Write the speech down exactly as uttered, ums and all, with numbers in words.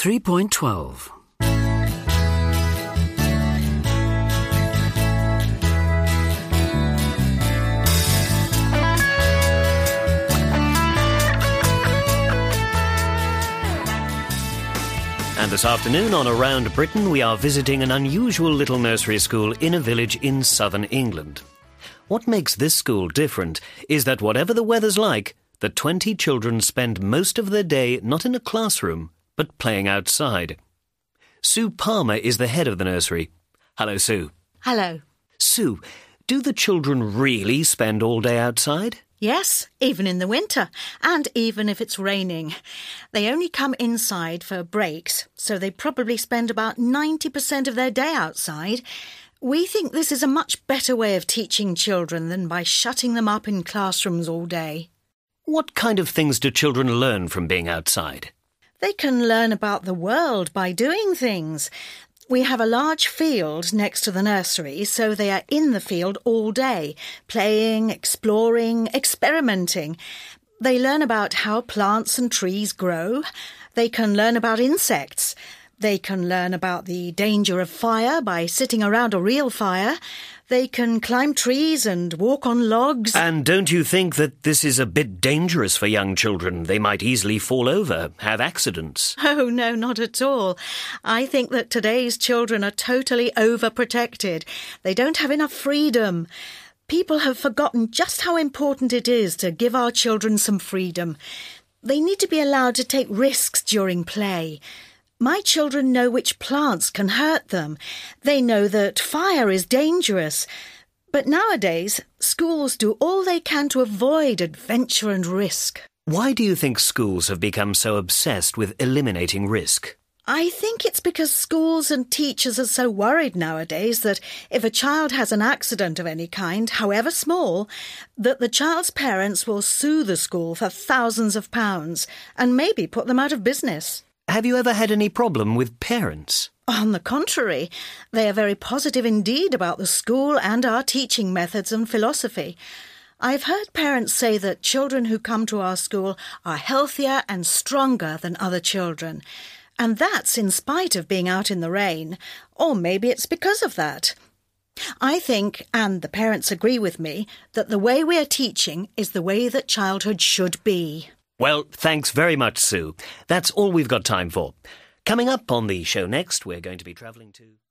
three point twelve. And this afternoon on Around Britain, we are visiting an unusual little nursery school in a village in southern England. What makes this school different is that whatever the weather's like, the twenty children spend most of their day not in a classroom, but playing outside. Sue Palmer is the head of the nursery. Hello, Sue. Hello. Sue, do the children really spend all day outside? Yes, even in the winter, and even if it's raining. They only come inside for breaks, so they probably spend about ninety percent of their day outside. We think this is a much better way of teaching children than by shutting them up in classrooms all day. What kind of things do children learn from being outside? They can learn about the world by doing things. We have a large field next to the nursery, so they are in the field all day, playing, exploring, experimenting. They learn about how plants and trees grow. They can learn about insects. They can learn about the danger of fire by sitting around a real fire. They can climb trees and walk on logs. And don't you think that this is a bit dangerous for young children? They might easily fall over, have accidents. Oh, no, not at all. I think that today's children are totally overprotected. They don't have enough freedom. People have forgotten just how important it is to give our children some freedom. They need to be allowed to take risks during play. My children know which plants can hurt them. They know that fire is dangerous. But nowadays, schools do all they can to avoid adventure and risk. Why do you think schools have become so obsessed with eliminating risk? I think it's because schools and teachers are so worried nowadays that if a child has an accident of any kind, however small, that the child's parents will sue the school for thousands of pounds and maybe put them out of business. Have you ever had any problem with parents? On the contrary, they are very positive indeed about the school and our teaching methods and philosophy. I've heard parents say that children who come to our school are healthier and stronger than other children. And that's in spite of being out in the rain. Or maybe it's because of that. I think, and the parents agree with me, that the way we are teaching is the way that childhood should be. Well, thanks very much, Sue. That's all we've got time for. Coming up on the show next, we're going to be travelling to...